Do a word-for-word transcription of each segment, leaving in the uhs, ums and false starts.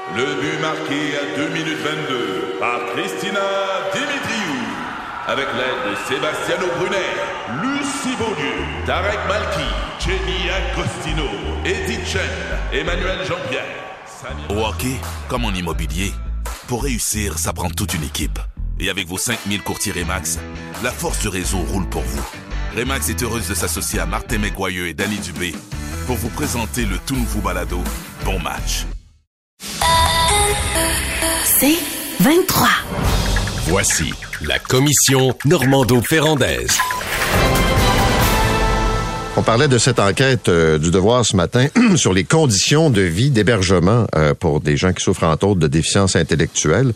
Le but marqué à deux minutes vingt-deux par Christina Dimitriou. Avec l'aide de Sebastiano Brunet, Lucie Beaulieu, Tarek Malki, Jenny Agostino, Edith Chen, Emmanuel Jean-Pierre. Samir... Au hockey, comme en immobilier, pour réussir, ça prend toute une équipe. Et avec vos cinq mille courtiers Remax, la force du réseau roule pour vous. Remax est heureuse de s'associer à Martin McGuire et Danny Dubé pour vous présenter le tout nouveau balado Bon Match. C'est vingt-trois. Voici la commission Normando-Ferrandaise. On parlait de cette enquête euh, du Devoir ce matin sur les conditions de vie, d'hébergement euh, pour des gens qui souffrent entre autres de déficience intellectuelle.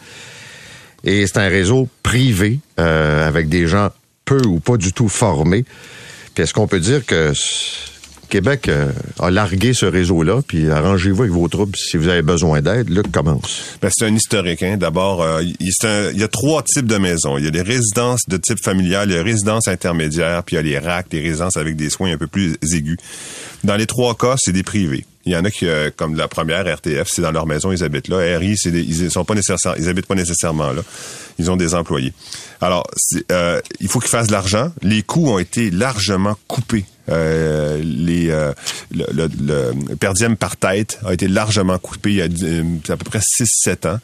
Et c'est un réseau privé euh, avec des gens peu ou pas du tout formés. Puis est-ce qu'on peut dire que Québec euh, a largué ce réseau-là, puis arrangez-vous avec vos troubles si vous avez besoin d'aide. Luc commence. Ben, c'est un historique. Hein. D'abord, euh, il, c'est un, il y a trois types de maisons. Il y a les résidences de type familial, il y a les résidences intermédiaires, puis il y a les R A C, les résidences avec des soins un peu plus aigus. Dans les trois cas, c'est des privés. Il y en a qui, euh, comme la première, R T F, c'est dans leur maison, ils habitent là. R I, c'est des, ils sont pas nécessaires, ils habitent pas nécessairement là. Ils ont des employés. Alors, c'est, euh, il faut qu'ils fassent de l'argent. Les coûts ont été largement coupés. Euh, les euh, le, le, le per diem par tête a été largement coupé il y a euh, à peu près six sept ans.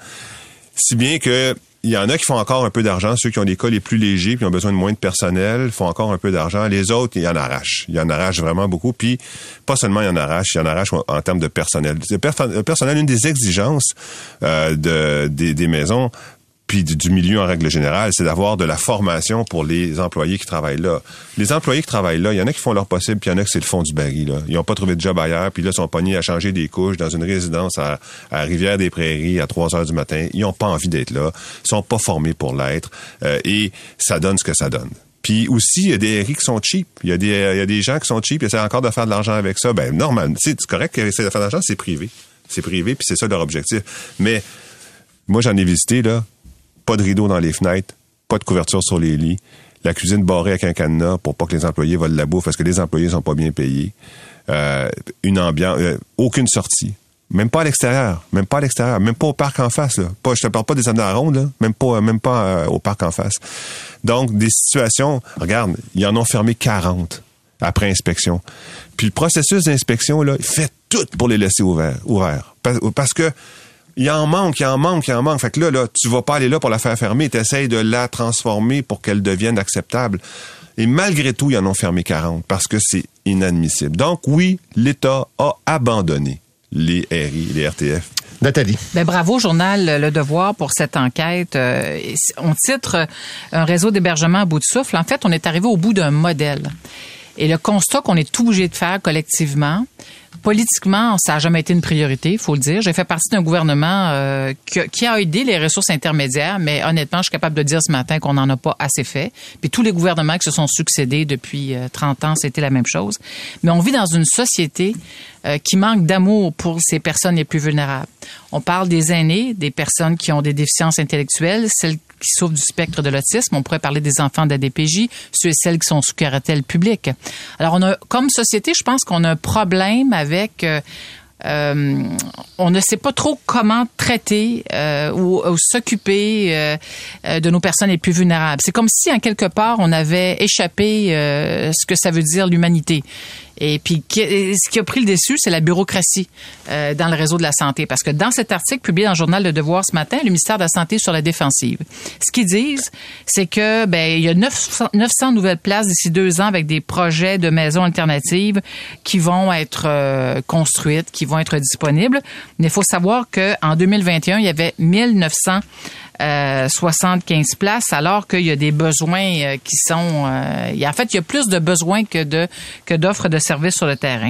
Si bien que il y en a qui font encore un peu d'argent, ceux qui ont des cas les plus légers puis ont besoin de moins de personnel font encore un peu d'argent. Les autres, ils en arrachent. Ils en arrachent vraiment beaucoup. Puis, pas seulement ils en arrachent, ils en arrachent en, en termes de personnel. Le personnel, une des exigences euh, de, des, des maisons puis du milieu en règle générale, c'est d'avoir de la formation pour les employés qui travaillent là. Les employés qui travaillent là, il y en a qui font leur possible, puis il y en a qui c'est le fond du baril. Là. Ils n'ont pas trouvé de job ailleurs, puis là, ils sont pognés à changer des couches dans une résidence à, à Rivière-des-Prairies à trois heures du matin. Ils n'ont pas envie d'être là. Ils sont pas formés pour l'être. Euh, et ça donne ce que ça donne. Puis aussi, il y a des R I qui sont cheap. Il y a des, il y a des gens qui sont cheap et essaient encore de faire de l'argent avec ça. Ben, normal. C'est correct qu'ils essaient de faire de l'argent, c'est privé. C'est privé, puis c'est ça leur objectif. Mais moi, j'en ai visité, là. Pas de rideaux dans les fenêtres, pas de couverture sur les lits, la cuisine barrée avec un cadenas pour pas que les employés volent la bouffe parce que les employés sont pas bien payés. Euh, une ambiance, euh, aucune sortie. Même pas à l'extérieur, même pas à l'extérieur, même pas au parc en face. Là. Pas, je te parle pas des amis à la ronde, là, même pas, même pas euh, au parc en face. Donc, des situations, regarde, ils en ont fermé quarante après inspection. Puis le processus d'inspection, là, il fait tout pour les laisser ouverts. ouverts. Parce que il en manque, il en manque, il en manque. Fait que là, là, tu vas pas aller là pour la faire fermer. Tu essaies de la transformer pour qu'elle devienne acceptable. Et malgré tout, ils en ont fermé quarante parce que c'est inadmissible. Donc oui, l'État a abandonné les R I, les R T F. Nathalie. Ben bravo, Journal Le Devoir, pour cette enquête. Euh, on titre un réseau d'hébergement à bout de souffle. En fait, on est arrivé au bout d'un modèle. Et le constat qu'on est tout obligé de faire collectivement, politiquement, ça n'a jamais été une priorité, il faut le dire. J'ai fait partie d'un gouvernement euh, qui, qui a aidé les ressources intermédiaires, mais honnêtement, je suis capable de dire ce matin qu'on n'en a pas assez fait. Puis tous les gouvernements qui se sont succédés depuis euh, trente ans, c'était la même chose. Mais on vit dans une société euh, qui manque d'amour pour ces personnes les plus vulnérables. On parle des aînés, des personnes qui ont des déficiences intellectuelles, celles qui souffrent du spectre de l'autisme. On pourrait parler des enfants de la D P J, ceux et celles qui sont sous curatelle publique. Alors, on a, comme société, je pense qu'on a un problème avec... Euh, euh, on ne sait pas trop comment traiter euh, ou, ou s'occuper euh, euh, de nos personnes les plus vulnérables. C'est comme si, en quelque part, on avait échappé euh, ce que ça veut dire l'humanité. Et puis, ce qui a pris le dessus, c'est la bureaucratie euh, dans le réseau de la santé. Parce que dans cet article publié dans le Journal Le Devoir ce matin, le ministère de la Santé est sur la défensive. Ce qu'ils disent, c'est que ben il y a neuf cents nouvelles places d'ici deux ans avec des projets de maisons alternatives qui vont être euh, construites, qui vont être disponibles. Mais il faut savoir qu'en deux mille vingt et un, il y avait mille neuf cents Euh, soixante-quinze places, alors qu'il y a des besoins euh, qui sont... Euh, il y a, en fait, il y a plus de besoins que de que d'offres de services sur le terrain.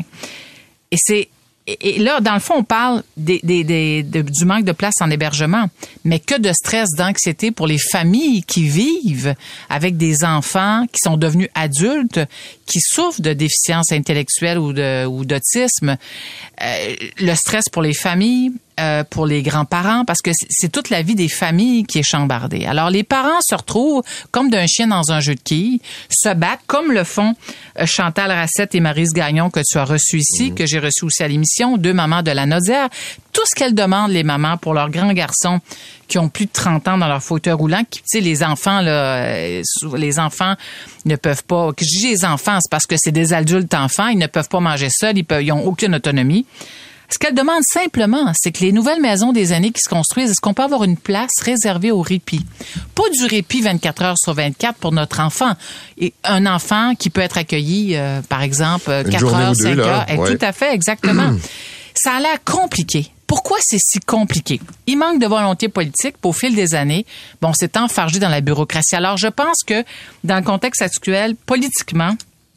Et c'est et, et là, dans le fond, on parle des, des, des, de, du manque de place en hébergement, mais que de stress, d'anxiété pour les familles qui vivent avec des enfants qui sont devenus adultes, qui souffrent de déficience intellectuelle ou de ou d'autisme. Euh, le stress pour les familles, euh, pour les grands-parents, parce que c'est toute la vie des familles qui est chambardée. Alors, les parents se retrouvent comme d'un chien dans un jeu de quilles, se battent, comme le font euh, Chantal Racette et Maryse Gagnon, que tu as reçu ici, mmh. que j'ai reçu aussi à l'émission, deux mamans de la Naudière. Tout ce qu'elles demandent, les mamans, pour leurs grands garçons qui ont plus de trente ans dans leur fauteuil roulant, qui, tu sais, les enfants, là, euh, les enfants ne peuvent pas, je dis les enfants, c'est parce que c'est des adultes enfants, ils ne peuvent pas manger seuls, ils peuvent, ils ont aucune autonomie. Ce qu'elle demande simplement, c'est que les nouvelles maisons des aînés qui se construisent, est-ce qu'on peut avoir une place réservée au répit? Pas du répit vingt-quatre heures sur vingt-quatre pour notre enfant. Et un enfant qui peut être accueilli, euh, par exemple, quatre heures, cinq heures. Et ouais. Tout à fait, exactement. Ça a l'air compliqué. Pourquoi c'est si compliqué? Il manque de volonté politique. Au fil des années, bon, on s'est enfargé dans la bureaucratie. Alors, je pense que dans le contexte actuel, politiquement,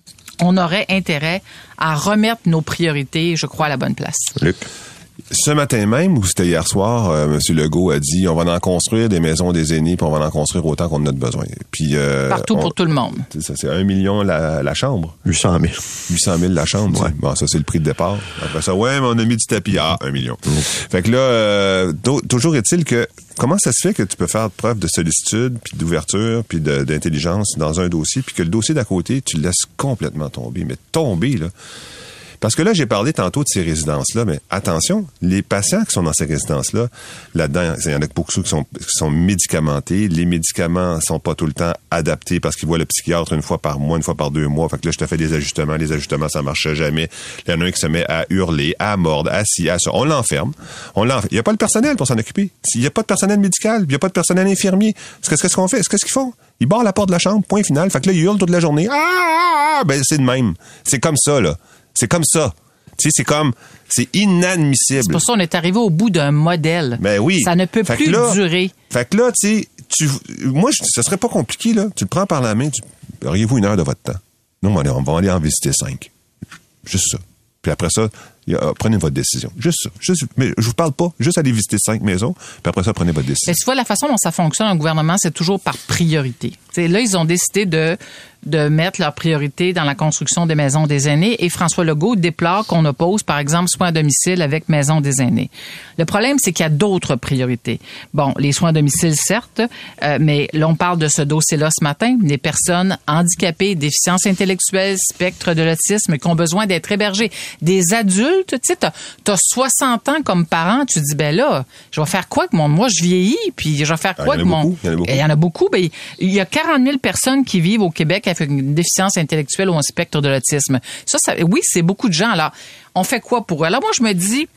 on aurait intérêt à remettre nos priorités, je crois, à la bonne place. Luc? Ce matin même, ou c'était hier soir, euh, M. Legault a dit on va en construire des maisons des aînés, puis on va en construire autant qu'on en a besoin. Puis, euh, Partout on, pour tout le monde. C'est ça, c'est un million la, la chambre. huit cent mille. huit cent mille la chambre, ouais. Bon, ça, c'est le prix de départ. Après ça, ouais, mais on a mis du tapis. Ah, un million. Mmh. Fait que là, euh, toujours est-il que, comment ça se fait que tu peux faire preuve de sollicitude, puis d'ouverture, puis de, d'intelligence dans un dossier, puis que le dossier d'à côté, tu le laisses complètement tomber. Mais tomber, là. Parce que là, j'ai parlé tantôt de ces résidences-là, mais attention, les patients qui sont dans ces résidences-là, là-dedans, il y en a beaucoup qui sont, qui sont médicamentés. Les médicaments sont pas tout le temps adaptés parce qu'ils voient le psychiatre une fois par mois, une fois par deux mois. Fait que là, je te fais des ajustements. Les ajustements, ça marche jamais. Il y en a un qui se met à hurler, à mordre, à ci, à ça. On l'enferme. On l'enferme. Il n'y a pas le personnel pour s'en occuper. Il n'y a pas de personnel médical, il n'y a pas de personnel infirmier. Qu'est-ce qu'on fait? Qu'est-ce qu'ils font? Ils barrent la porte de la chambre, point final. Fait que là, ils hurlent toute la journée. Ah, ah, ah! Ben, c'est de même. C'est comme ça, là. C'est comme ça. Tu sais, c'est comme, c'est inadmissible. C'est pour ça qu'on est arrivé au bout d'un modèle. Ben oui. Ça ne peut fait plus là, durer. Fait que là, tu sais, tu, moi, je, ça serait pas compliqué, là. Tu le prends par la main, tu, auriez-vous une heure de votre temps? Non, on va aller, on va aller en visiter cinq. Juste ça. Puis après ça, y a, prenez votre décision. Juste ça. Juste, mais je vous parle pas. Juste aller visiter cinq maisons, puis après ça, prenez votre décision. Mais tu vois, la façon dont ça fonctionne en gouvernement, c'est toujours par priorité. T'sais, là, ils ont décidé de de mettre leur priorité dans la construction des maisons des aînés et François Legault déplore qu'on oppose, par exemple, soins à domicile avec maison des aînés. Le problème, c'est qu'il y a d'autres priorités. Bon, les soins à domicile, certes, euh, mais là, on parle de ce dossier-là ce matin, des personnes handicapées, déficience intellectuelle, spectre de l'autisme, qui ont besoin d'être hébergées. Des adultes, tu sais, t'as, t'as soixante ans comme parent, tu te dis, ben là, je vais faire quoi que mon... Moi, je vieillis, puis je vais faire quoi que mon... Il y en a beaucoup. Il y en a beaucoup. Ben, il y a quarante mille personnes qui vivent au Québec avec une déficience intellectuelle ou un spectre de l'autisme. Ça, ça, oui, c'est beaucoup de gens. Alors, on fait quoi pour eux? Alors, moi, je me dis,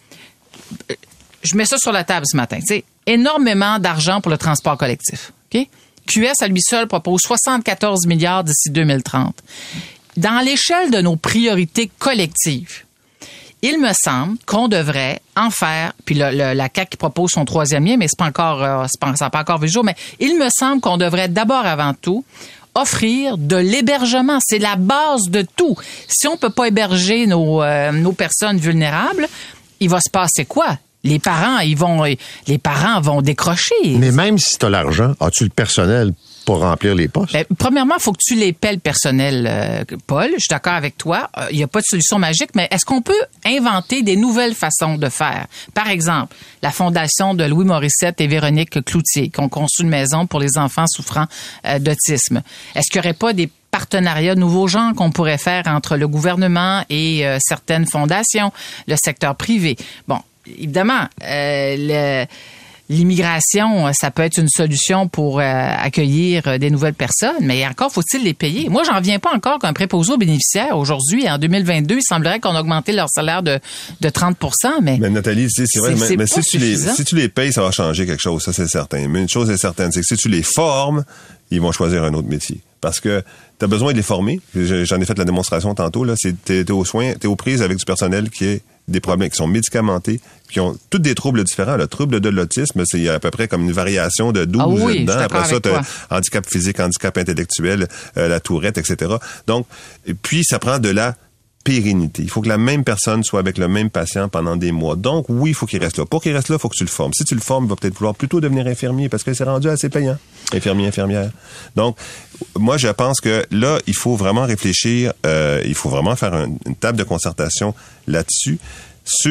je mets ça sur la table ce matin. Tu sais, énormément d'argent pour le transport collectif. OK? Q S, à lui seul, propose soixante-quatorze milliards d'ici deux mille trente. Dans l'échelle de nos priorités collectives, il me semble qu'on devrait en faire, puis le, le, la C A Q qui propose son troisième lien, mais c'est pas encore, euh, c'est pas, ça n'a pas encore vu le jour, mais il me semble qu'on devrait d'abord, avant tout, offrir de l'hébergement. C'est la base de tout. Si on peut pas héberger nos, euh, nos personnes vulnérables, il va se passer quoi? Les parents, ils vont, les parents vont décrocher. Mais même si tu as l'argent, as-tu le personnel pour remplir les postes? Ben, premièrement, il faut que tu les paies le personnel, euh, Paul. Je suis d'accord avec toi. Il euh, n'y a pas de solution magique, mais est-ce qu'on peut inventer des nouvelles façons de faire? Par exemple, la fondation de Louis Morissette et Véronique Cloutier, qui ont conçu une maison pour les enfants souffrant euh, d'autisme. Est-ce qu'il n'y aurait pas des partenariats nouveaux genres qu'on pourrait faire entre le gouvernement et euh, certaines fondations, le secteur privé? Bon, évidemment, euh, le... l'immigration, ça peut être une solution pour euh, accueillir des nouvelles personnes, mais encore faut-il les payer. Moi, j'en viens pas encore qu'un préposé aux bénéficiaires, aujourd'hui, en deux mille vingt-deux, il semblerait qu'on a augmenté leur salaire de, de trente pour cent, mais... Mais Nathalie, c'est, c'est vrai, c'est, mais, mais c'est si, tu les, si tu les payes, ça va changer quelque chose, ça c'est certain. Mais une chose est certaine, c'est que si tu les formes, ils vont choisir un autre métier. Parce que tu as besoin de les former. J'en ai fait la démonstration tantôt, là. C'est, t'es, t'es aux soins, t'es aux prises avec du personnel qui est des problèmes, qui sont médicamentés, qui ont tous des troubles différents. Le trouble de l'autisme, c'est à peu près comme une variation de douze ah oui, dedans. Après ça, tu as handicap physique, handicap intellectuel, euh, la tourette, et cetera. Donc, et puis, ça prend de la pérennité. Il faut que la même personne soit avec le même patient pendant des mois. Donc, oui, il faut qu'il reste là. Pour qu'il reste là, il faut que tu le formes. Si tu le formes, il va peut-être vouloir plutôt devenir infirmier parce que c'est rendu assez payant. Infirmier, infirmière. Donc, moi, je pense que là, il faut vraiment réfléchir, euh, il faut vraiment faire un, une table de concertation là-dessus sur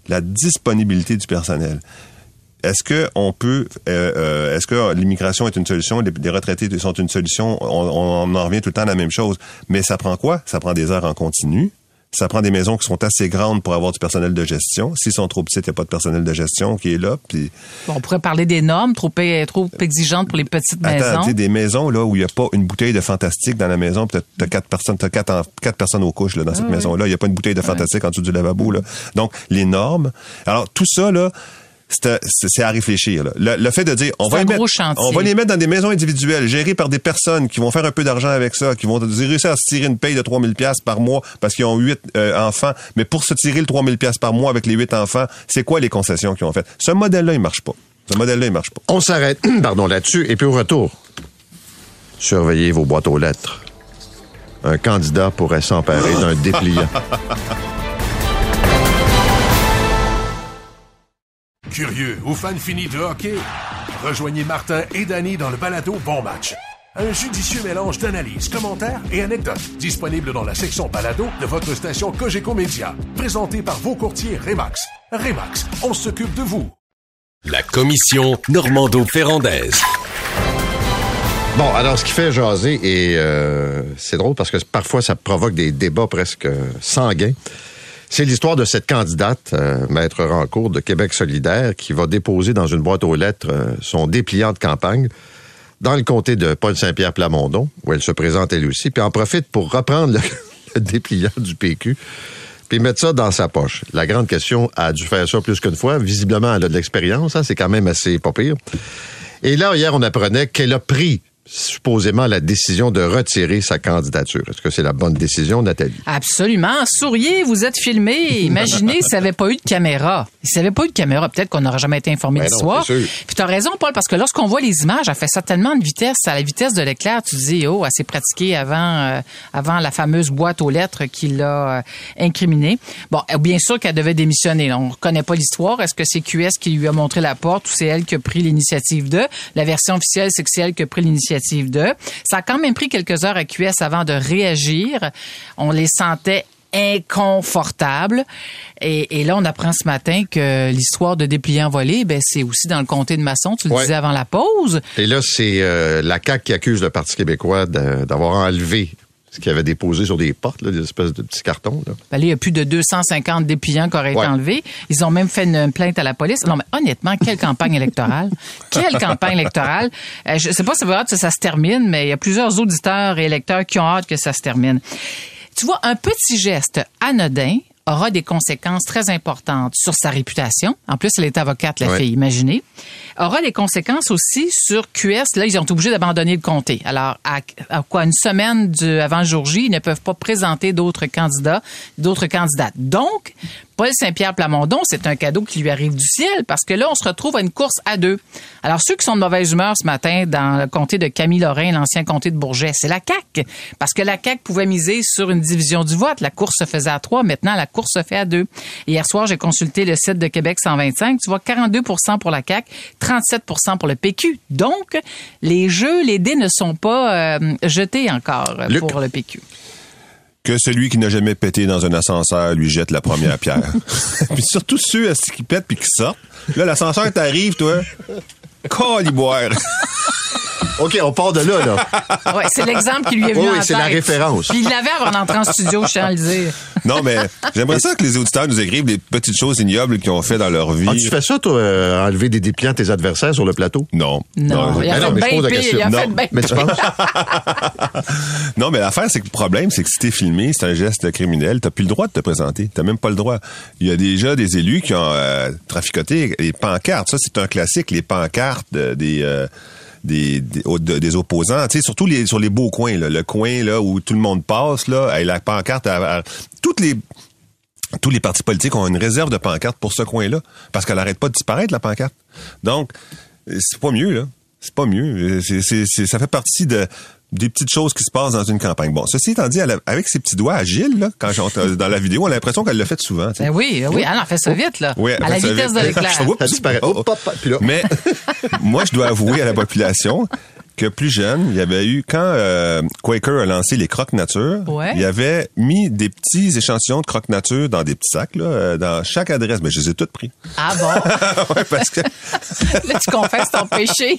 la disponibilité du personnel. Est-ce que on peut, euh, euh, est-ce que l'immigration est une solution, les, les retraités sont une solution? On, on en revient tout le temps à la même chose. Mais ça prend quoi? Ça prend des heures en continu. Ça prend des maisons qui sont assez grandes pour avoir du personnel de gestion. S'ils sont trop petites, il n'y a pas de personnel de gestion qui est là. Puis... Bon, on pourrait parler des normes trop, trop exigeantes pour les petites Attends, maisons. Tu sais, des maisons là où il n'y a pas une bouteille de Fantastique dans la maison, puis t'as, t'as quatre personnes, t'as quatre, en, quatre personnes aux couches là, dans ah, cette oui. maison-là. Il n'y a pas une bouteille de Fantastique ouais. en dessous du lavabo. Là. Donc, les normes. Alors, tout ça, là, C'est, c'est à réfléchir. Là. Le, le fait de dire, on va, les mettre, on va les mettre dans des maisons individuelles, gérées par des personnes qui vont faire un peu d'argent avec ça, qui vont réussir à se tirer une paye de trois mille dollars par mois parce qu'ils ont huit euh, enfants. Mais pour se tirer le trois mille dollars par mois avec les huit enfants, c'est quoi les concessions qu'ils ont faites? Ce modèle-là, il marche pas. Ce modèle-là, il marche pas. On s'arrête, pardon, là-dessus. Et puis au retour, surveillez vos boîtes aux lettres. Un candidat pourrait s'emparer d'un dépliant. Curieux ou fan fini de hockey? Rejoignez Martin et Danny dans le balado Bon Match. Un judicieux mélange d'analyses, commentaires et anecdotes. Disponible dans la section balado de votre station Cogeco Média. Présenté par vos courtiers Remax. Remax, on s'occupe de vous. La commission Normando-Ferrandaise. Bon, alors ce qui fait jaser, et euh, c'est drôle parce que parfois ça provoque des débats presque sanguins. C'est l'histoire de cette candidate, euh, Maître Rancourt, de Québec solidaire, qui va déposer dans une boîte aux lettres euh, son dépliant de campagne dans le comté de Paul-Saint-Pierre-Plamondon, où elle se présente elle aussi, puis en profite pour reprendre le, le dépliant du P Q, puis mettre ça dans sa poche. La grande question, elle a dû faire ça plus qu'une fois. Visiblement, elle a de l'expérience, hein, c'est quand même assez pas pire. Et là, hier, on apprenait qu'elle a pris supposément la décision de retirer sa candidature. Est-ce que c'est la bonne décision, Nathalie? Absolument. Souriez, vous êtes filmé. Imaginez s'il n'y avait pas eu de caméra. S'il n'y avait pas eu de caméra, peut-être qu'on n'aurait jamais été informé ben de l'histoire. Puis tu as raison, Paul, parce que lorsqu'on voit les images, elle fait ça tellement de vitesse, à la vitesse de l'éclair, tu te dis, oh, elle s'est pratiquée avant, euh, avant la fameuse boîte aux lettres qui l'a euh, incriminée. Bon, bien sûr qu'elle devait démissionner. On ne reconnaît pas l'histoire. Est-ce que c'est Q S qui lui a montré la porte ou c'est elle qui a pris l'initiative de? La version officielle, c'est que c'est elle qui a pris l'initiative de. Ça a quand même pris quelques heures à Q S avant de réagir. On les sentait inconfortables. Et, et là, on apprend ce matin que l'histoire de dépliant volé, ben c'est aussi dans le comté de Masson. Tu le ouais. disais avant la pause. Et là, c'est euh, la C A Q qui accuse le Parti québécois de, d'avoir enlevé ce qu'il avait déposé sur des portes, là, des espèces de petits cartons. Là. Ben là, il y a plus de deux cent cinquante dépliants qui auraient ouais. été enlevés. Ils ont même fait une plainte à la police. Non, mais honnêtement, quelle campagne électorale? Quelle campagne électorale? Euh, je sais pas si ça va hâte que ça se termine, mais il y a plusieurs auditeurs et électeurs qui ont hâte que ça se termine. Tu vois, un petit geste anodin aura des conséquences très importantes sur sa réputation. En plus, elle est avocate, la ouais. fille, imaginez. Aura des conséquences aussi sur Q S. Là, ils ont été obligés d'abandonner le comté. Alors, à, à quoi une semaine du, avant le jour J, ils ne peuvent pas présenter d'autres candidats, d'autres candidates. Donc, Paul-Saint-Pierre-Plamondon, c'est un cadeau qui lui arrive du ciel parce que là, on se retrouve à une course à deux. Alors, ceux qui sont de mauvaise humeur ce matin dans le comté de Camille-Lorrain, l'ancien comté de Bourget, c'est la C A Q. Parce que la C A Q pouvait miser sur une division du vote. La course se faisait à trois. Maintenant, la course se fait à deux. Et hier soir, j'ai consulté le site de Québec cent vingt-cinq. Tu vois, quarante-deux pour cent pour la C A Q, trente-sept pour cent pour le P Q. Donc, les jeux, les dés ne sont pas euh, jetés encore Luc. Pour le P Q. Que celui qui n'a jamais pété dans un ascenseur lui jette la première pierre. Puis surtout ceux qui pètent puis qui sortent. Là, l'ascenseur t'arrive, toi. Caliboire. OK, on part de là, là. Ouais, c'est l'exemple qui lui est venu oui, en oui, tête. c'est la référence. Puis il l'avait avant d'entrer en studio, je tiens à le dire. Non, mais j'aimerais ça que les auditeurs nous écrivent des petites choses ignobles qu'ils ont fait dans leur vie. Ah, tu fais ça, toi, euh, enlever des dépliants de tes adversaires sur le plateau? Non. Non, non il a fait bien pire, il a fait bien Mais tu penses? Non, mais l'affaire, c'est que le problème, c'est que si t'es filmé, c'est un geste criminel, t'as plus le droit de te présenter. T'as même pas le droit. Il y a déjà des élus qui ont euh, traficoté les pancartes. Ça, c'est un classique, les pancartes euh, des... Euh, Des, des, des opposants, tu sais, surtout les, sur les beaux coins, là, le coin là où tout le monde passe, là, et la pancarte, à, à, toutes les, tous les partis politiques ont une réserve de pancarte pour ce coin-là, parce qu'elle n'arrête pas de disparaître, la pancarte. Donc, c'est pas mieux, là. C'est pas mieux. C'est, c'est, c'est, ça fait partie de des petites choses qui se passent dans une campagne. Bon, ceci étant dit, elle a, avec ses petits doigts agiles, là, quand j'entends dans la vidéo, on a l'impression qu'elle l'a fait souvent. Ben oui, oui, elle en fait ça vite, là. Oui, à la vitesse vite. De l'éclair. Ça disparaît. Oh, oh, oh. Mais moi, je dois avouer à la population que plus jeune, il y avait eu, quand euh, Quaker a lancé les croque-nature, ouais. il avait mis des petits échantillons de croque-nature dans des petits sacs, là, dans chaque adresse. Mais je les ai toutes pris. Ah bon? ouais, parce que... Là, tu confesses ton péché.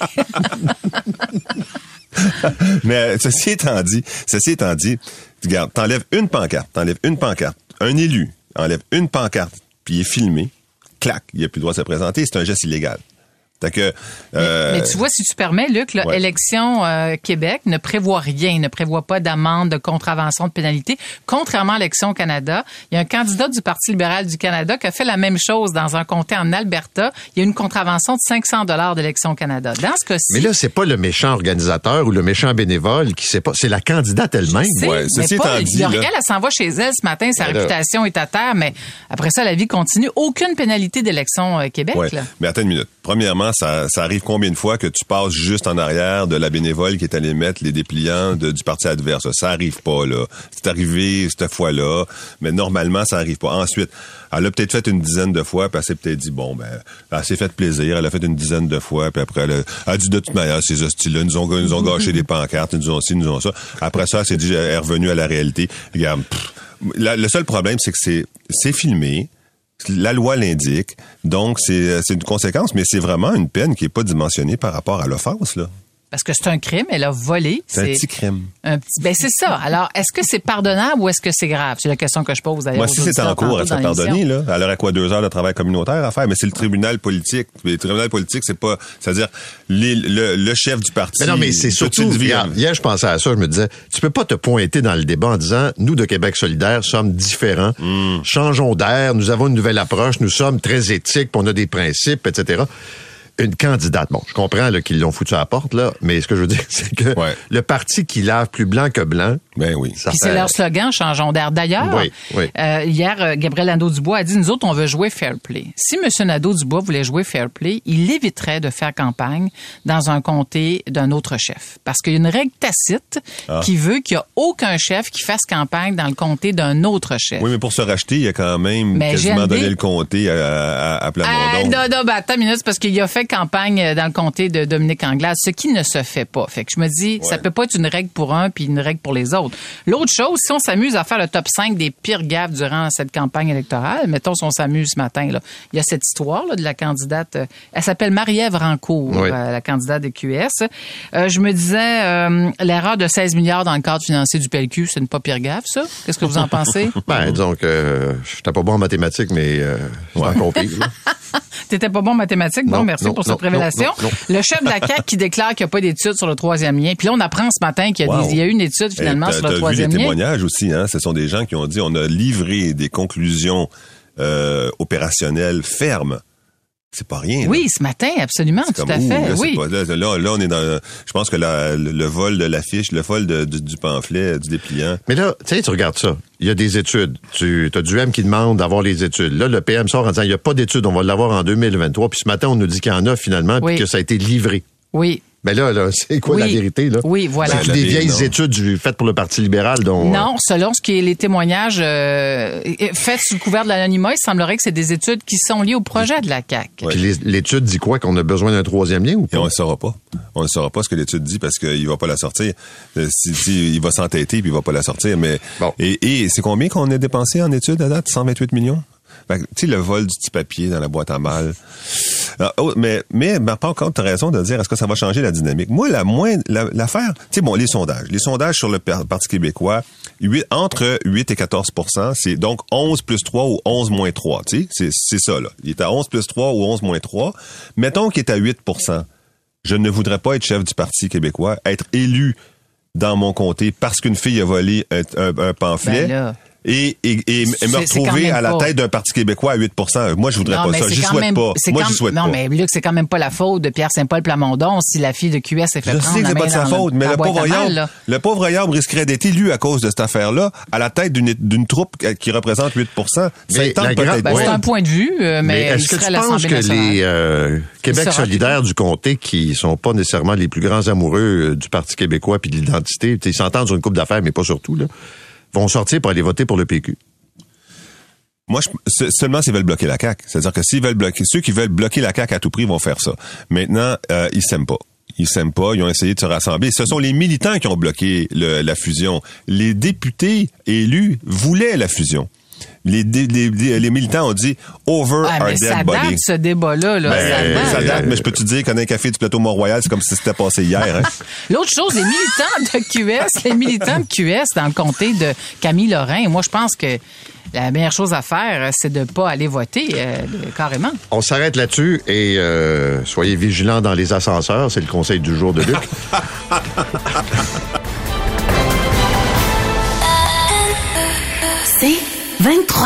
Mais ceci étant dit, ceci étant dit, regarde, t'enlèves une pancarte, t'enlèves une pancarte, un élu enlève une pancarte, puis il est filmé, clac, il n'a plus le droit de se présenter, c'est un geste illégal. Que, euh, mais, mais tu vois, si tu permets, Luc, ouais. l'élection euh, Québec ne prévoit rien, ne prévoit pas d'amende, de contravention, de pénalité. Contrairement à l'élection Canada, il y a un candidat du Parti libéral du Canada qui a fait la même chose dans un comté en Alberta. Il y a une contravention de cinq cents dollars d'élection Canada. Dans ce cas-ci... Mais là, c'est pas le méchant organisateur ou le méchant bénévole qui sait pas, c'est la candidate elle-même. C'est, ouais, ceci pas, étant dit, là, là... elle, elle s'en va chez elle ce matin, sa mais réputation là... est à terre, mais après ça, la vie continue. Aucune pénalité d'élection euh, Québec. Ouais. Là. Mais attends une minute. Premièrement, ça, ça arrive combien de fois que tu passes juste en arrière de la bénévole qui est allée mettre les dépliants de, du parti adverse? Ça arrive pas, là. C'est arrivé cette fois-là, mais normalement, ça arrive pas. Ensuite, elle a peut-être fait une dizaine de fois, puis elle s'est peut-être dit, bon, ben, elle s'est fait plaisir, elle a fait une dizaine de fois, puis après, elle a, elle a dit, de toute manière, ces hostiles-là nous ont, nous ont gâché des pancartes, ils nous ont ci, nous ont ça. Après ça, elle s'est dit, elle est revenue à la réalité. Regarde, pff, la, le seul problème, c'est que c'est, c'est filmé. La loi l'indique, donc c'est, c'est une conséquence, mais c'est vraiment une peine qui est pas dimensionnée par rapport à l'offense, là. Parce que c'est un crime, elle a volé. C'est, c'est un petit crime. Un petit, ben c'est ça. Alors, est-ce que c'est pardonnable ou est-ce que c'est grave? C'est la question que je pose d'ailleurs. Moi, si c'est en cours, elle serait pardonnée, là. Elle aurait quoi, deux heures de travail communautaire à faire? Mais c'est le tribunal politique. Le tribunal politique, c'est pas, c'est-à-dire, les, le, le chef du parti. Mais non, mais c'est surtout, regarde, hier, je pensais à ça, je me disais, tu peux pas te pointer dans le débat en disant, nous, de Québec solidaire, sommes différents, mm. changeons d'air, nous avons une nouvelle approche, nous sommes très éthiques, on a des principes, et cetera. Une candidate, bon, je comprends là, qu'ils l'ont foutu à la porte, là, mais ce que je veux dire, c'est que ouais. le parti qui lave plus blanc que blanc... Ben oui. Puis c'est leur slogan, changeons d'air. D'ailleurs, oui, oui. Euh, hier, euh, Gabriel Nadeau-Dubois a dit, nous autres, on veut jouer fair play. Si M. Nadeau-Dubois voulait jouer fair play, il éviterait de faire campagne dans un comté d'un autre chef. Parce qu'il y a une règle tacite ah. qui veut qu'il n'y a aucun chef qui fasse campagne dans le comté d'un autre chef. Oui, mais pour se racheter, il a quand même mais quasiment G N D... donné le comté à, à, à Plamondon. Euh, non, non, ben, attends une minute, parce qu'il a fait campagne dans le comté de Dominique Anglade, ce qui ne se fait pas. Fait que je me dis, ouais. ça peut pas être une règle pour un puis une règle pour les autres. L'autre chose, si on s'amuse à faire le top cinq des pires gaffes durant cette campagne électorale, mettons si on s'amuse ce matin, là, il y a cette histoire là, de la candidate, euh, elle s'appelle Marie-Ève Rancourt, oui. euh, la candidate des Q S. Euh, je me disais, euh, l'erreur de seize milliards dans le cadre financier du P L Q, c'est une pas pire gaffe, ça? Qu'est-ce que vous en pensez? Ben, disons que euh, j'étais pas bon en mathématiques, mais euh, c'est ouais. encore pire. T'étais pas bon en mathématiques? Bon, non, merci non, pour non, cette révélation. Non, non, non. Le chef de la C A Q qui déclare qu'il n'y a pas d'études sur le troisième lien. Puis là, on apprend ce matin qu'il y a, wow. des, il y a eu une étude finalement sur le troisième lien. T'as vu les témoignages aussi, hein? Ce sont des gens qui ont dit on a livré des conclusions euh, opérationnelles fermes. C'est pas rien. Oui, là. Ce matin, absolument, c'est tout comme, à ouh, fait. Là, oui. Pas, là, là, là, on est dans. Je pense que la, le, le vol de l'affiche, le vol de, du, du pamphlet, du dépliant. Mais là, tu sais, tu regardes ça. Il y a des études. Tu as du M qui demande d'avoir les études. Là, le P M sort en disant il n'y a pas d'études, on va l'avoir en deux mille vingt-trois. Puis ce matin, on nous dit qu'il y en a finalement, puis oui. que ça a été livré. Oui. Mais là, là, c'est quoi oui. la vérité, là? Oui, voilà. C'est des vieilles non. études du, faites pour le Parti libéral, dont... Non, selon ce qui est les témoignages euh, faits sous le couvert de l'anonymat, il semblerait que c'est des études qui sont liées au projet de la C A Q. Ouais. Puis les, l'étude dit quoi? Qu'on a besoin d'un troisième lien ou pas? Et on ne saura pas. On ne saura pas ce que l'étude dit parce qu'il va pas la sortir. Si, si, il va s'entêter puis il va pas la sortir. Mais bon. Et, et c'est combien qu'on a dépensé en études à date? cent vingt-huit millions? Tu sais, le vol du petit papier dans la boîte à mal. Alors, oh, mais, mais, mais par contre, tu as raison de dire, est-ce que ça va changer la dynamique? Moi, la moins, la, l'affaire, tu sais, bon, les sondages. Les sondages sur le Parti québécois, huit, entre huit et quatorze pour cent, c'est donc onze plus trois ou onze moins trois, tu sais, c'est, c'est ça, là. Il est à onze plus trois ou onze moins trois. Mettons qu'il est à huit pour cent. Je ne voudrais pas être chef du Parti québécois, être élu dans mon comté parce qu'une fille a volé un, un, un pamphlet. Ben là. Et, et, et, et me retrouver à la tête d'un Parti québécois à huit pour cent. Moi, je voudrais non, pas ça. J'y souhaite même, pas. Moi, j'y souhaite non, pas. Non, mais Luc, c'est quand même pas la faute de Pierre-Saint-Paul Plamondon si la fille de Q S s'est fait je prendre sais que la c'est main pas de sa faute, mais le pauvre Yab, le pauvre Yab risquerait d'être élu à cause de cette affaire-là, à la tête d'une, d'une troupe qui représente huit pour cent. Mais la grave, ben, c'est un point de vue, mais, mais est-ce que tu penses que les euh, Québec solidaire du comté, qui sont pas nécessairement les plus grands amoureux du Parti québécois puis de l'identité, ils s'entendent sur une couple d'affaires, mais pas sur tout, là, vont sortir pour aller voter pour le P Q? Moi, je, seulement s'ils veulent bloquer la C A Q. C'est-à-dire que s'ils veulent bloquer, ceux qui veulent bloquer la C A Q à tout prix vont faire ça. Maintenant, euh, ils s'aiment pas. Ils s'aiment pas, ils ont essayé de se rassembler. Ce sont les militants qui ont bloqué le, la fusion. Les députés élus voulaient la fusion. Les, les, les, les militants ont dit « over ah, our mais dead ça body date, ». ce débat-là. Là, ben, ça date. Ça date, mais je peux te dire qu'un café du plateau Mont-Royal, c'est comme si c'était passé hier. Hein? L'autre chose, les militants de Q S, les militants de Q S dans le comté de Camille Lorrain, moi, je pense que la meilleure chose à faire, c'est de ne pas aller voter, euh, carrément. On s'arrête là-dessus et euh, soyez vigilants dans les ascenseurs. C'est le conseil du jour de Luc. C'est vingt-trois.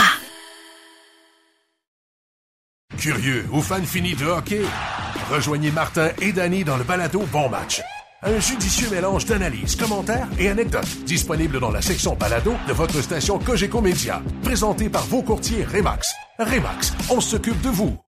Curieux ou fan fini de hockey? Rejoignez Martin et Danny dans le balado Bon Match. Un judicieux mélange d'analyses, commentaires et anecdotes. Disponible dans la section balado de votre station Cogeco Média. Présenté par vos courtiers Remax. Remax, on s'occupe de vous.